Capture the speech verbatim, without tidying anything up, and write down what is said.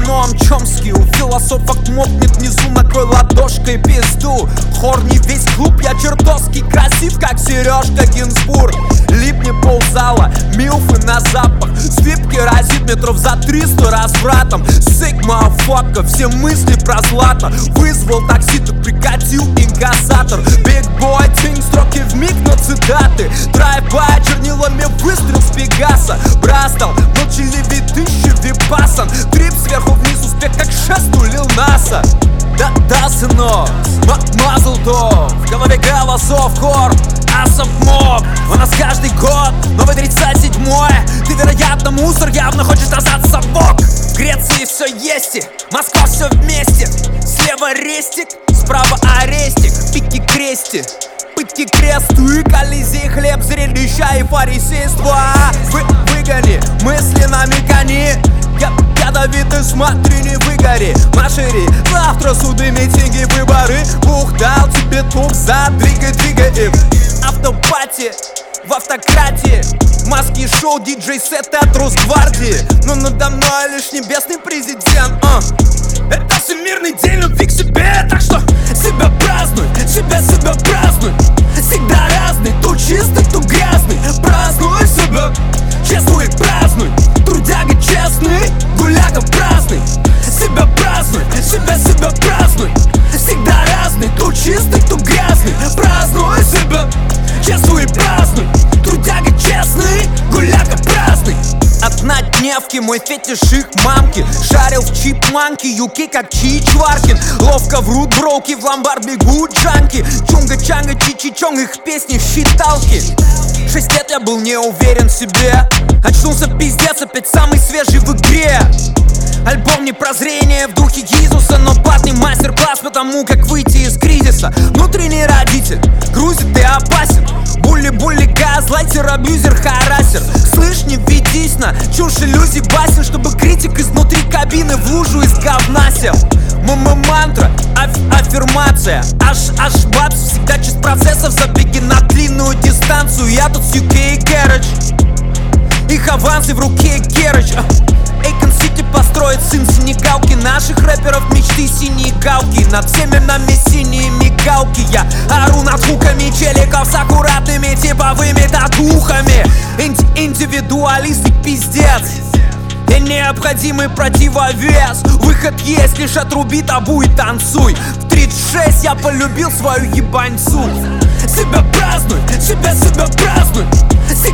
Ноам Чомски. У философок мокнет внизу, накрой ладошкой пизду. Хорни весь клуб, я чертовски красив, как Сережка Гинзбург. Липни ползала, милфы на запах. Свипки разит метров за триста развратом. Сигма фотка, все мысли про злато. Вызвал такси, так прикатил инкассатор. Биг бой, тинг, строки вмиг, но цитаты. Драйв-бай, чернилами выстрел с Пегаса. Брастал, молчаливый тысячи випасан. Трип сверху вниз, успех как шест у Лил Наса. Да-да, сынок, мазл-то в голове голосов хор. Асов моб, у нас каждый год новый тридцать седьмое. Ты, вероятно, мусор, явно хочешь назад совок. В Греции все есть, и Москва все вместе. Слева рестик, справа арестик. Пики крести, пытки кресту и колизей. Хлеб, зрелища и фарисейство. Вы, выгони, мысли на микани. Я ядовитый, смотри, не выгори. Машири, завтра суды, митинги, выборы. Бух дал тебе тук за двигай, двигай им. Автопати в автократии. Маски шоу, диджей-сеты от Росгвардии. Но надо мной лишь небесный президент. uh. Это всемирный день любви к себе. Так что себя празднуй, себя, себя празднуй. Всегда разный, то чистый, то грязный. Празднуй себя, чествуй, празднуй. Трудяга честный, гуляка праздный. Себя празднуй, себя, себя празднуй. Всегда разный, то чистый, то грязный. Празднуй себя, чествуй, празднуй. Трудяга честный, гуляка праздный. Однодневки, мой фетиш их мамки. Шарил в чипманки, юки как Чичваркин. Ловко врут броуки, в ломбард бегут джанки. Чунга-чанга, чичи-чонг, их песни считалки. Шесть лет я был не уверен в себе. Очнулся пиздец, опять самый свежий в игре. Альбом не прозрение в духе Иисуса, но платный мастер-класс по тому, как выйти из кризиса. Внутренний родитель грузит и опасен. Булли-булли, газлайтер, абьюзер, харасер. Слышь, не ведись на чушь иллюзий басен, чтобы критик изнутри кабины в лужу из говна сел. М-м-мантра, аф аффирмация. Аж, аж бабс, всегда часть процессов. Забеги на длинную дистанцию. Я тут с ю кей Garage. Их авансы в руке Керыч. Эйкон Сити построит сын Сенегалки. Наших рэперов мечты синие галки. Над всеми нами синие мигалки. Я ору над хуками челиков с аккуратными типовыми татухами. Инди Индивидуалист и пиздец и необходимый противовес. Выход есть, лишь отруби табу и танцуй. В тридцать шесть я полюбил свою ебаньцу. Себя празднуй, себя, себя празднуй.